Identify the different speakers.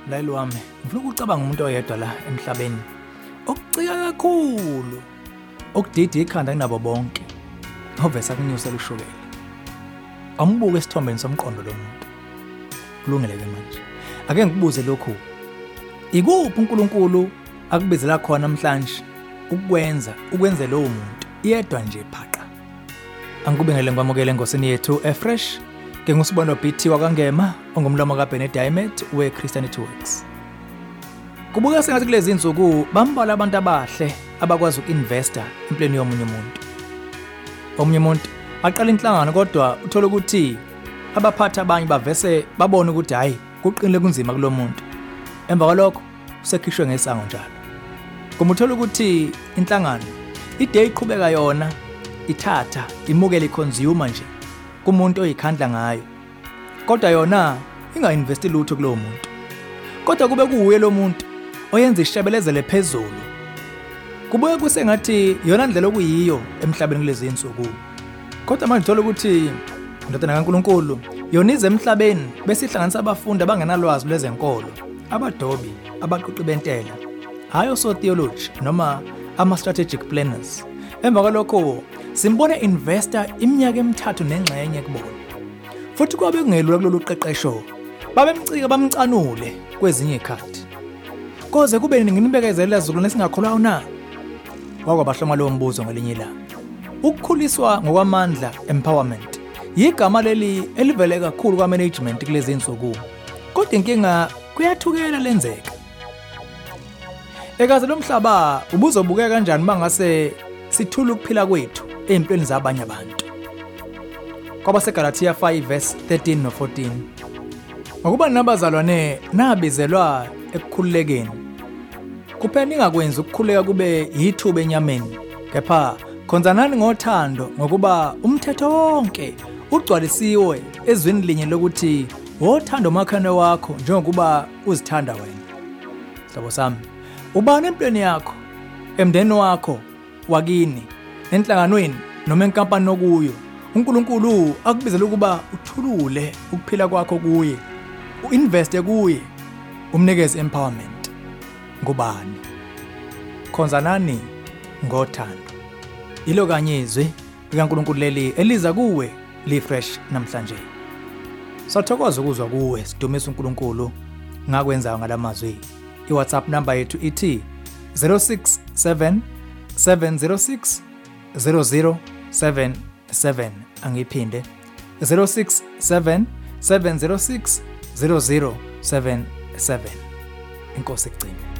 Speaker 1: mlayeli wami, ngifuna ukucabanga umuntu oyedwa la emhlabeni okucika kakhulu, okudida ikhanda kunabo bonke, ovesa kunyusela ushukela. Ambuke esithombeni somqondo lo muntu. Kulungile ke manje. Ake ngibuze lokhu. Ikuphi uNkulunkulu akubizela khona namhlanje ukwenza lo muntu yedwa nje phaqa? Angikubengele ngikwamukele enkosini yethu eFresh. Ngingusibona BT wakangema ongumlomo kaBenedict weChristianity Works. Kubuka sengathi kulezi insuku bambala abantu abahle abakwazi ukinvesta empilweni yomunye umuntu. Omunye umuntu aqala inhlangano kodwa uthola ukuthi abaphathi abanye bavese babone ukuthi hayi kuqinile kunzima kulomuntu. Emva kwalokho usekhishwe ngesango njalo. Kuma uthola ukuthi inhlangano ide iqhubeka yona ithatha imukele iconsumer nje kumuntu oyikhandla ngayo. Kodwa yona ingainvesti lutho kulowo muntu. Kodwa kube kuuye lo muntu oyenza ishebelezele phezulu. Kubuye kusengathi yona ndlela okuyiyo emhlabeni kulezi insuku. Kodwa manje uthola ukuthi indodana kaNkulunkulu yona ize emhlabeni bese ihlanganisa abafundi abangenalwazi lwezenkolo, abadobi, abaqoqi bentela, hayo so theology noma ama-strategic planners. Emva kwalokho simbone investor iminyaka emithathu nengxenye kubona. Futhi kwabe kungelula kulolu qeqesho babemcika bamcanule kwezinye ikhathi. Koze kube nginimbekezelela izizukulwane esingakholwa na? Wakwabahloma lo mbuzo ngelinye ilanga. Ukukhuliswa ngokwamandla, empowerment, yigama leli elivele kakhulu kwamanagement kulezi insuku. Kodwa inkinga kuyathukela lenzeka. Ekaze lo mhlaba ubuzobukeka kanjani mangase sithula ukuphila kwethu empilweni zabanye abantu. KwabaseGalatia 5:13 no-14. Ngokuba nabazalwane nabizelwa ekukhululekeni. Kuphela ningakwenzi ukukhuleka kube yithuba enyameni, kepha khonzanani ngothando ngokuba umthetho wonke ugcwalisiwe ezweni linye lokuthi wothando umakhane wakho njengokuba uzithanda wena. Sabo sami, ubani empilweni yakho, emndeni wakho, wakini, enhlanganweni noma enkampani nokuyo, uNkulunkulu akubizela ukuba uthulule ukuphila kwakho kuye, uinveste kuye, umnikeze empowerment. Ngubani? Khonzanani ngothando. Ilo kanye izwi likaNkulunkulu leli eliza kuwe liFresh namhlanje. Sathokoza ukuzwa kuwe, sidumisa uNkulunkulu ngakwenza ngalamazwi. iWhatsApp number yethu ithi 067 706 0077. Angiphinde 067 706 0077. Inkosi igcine.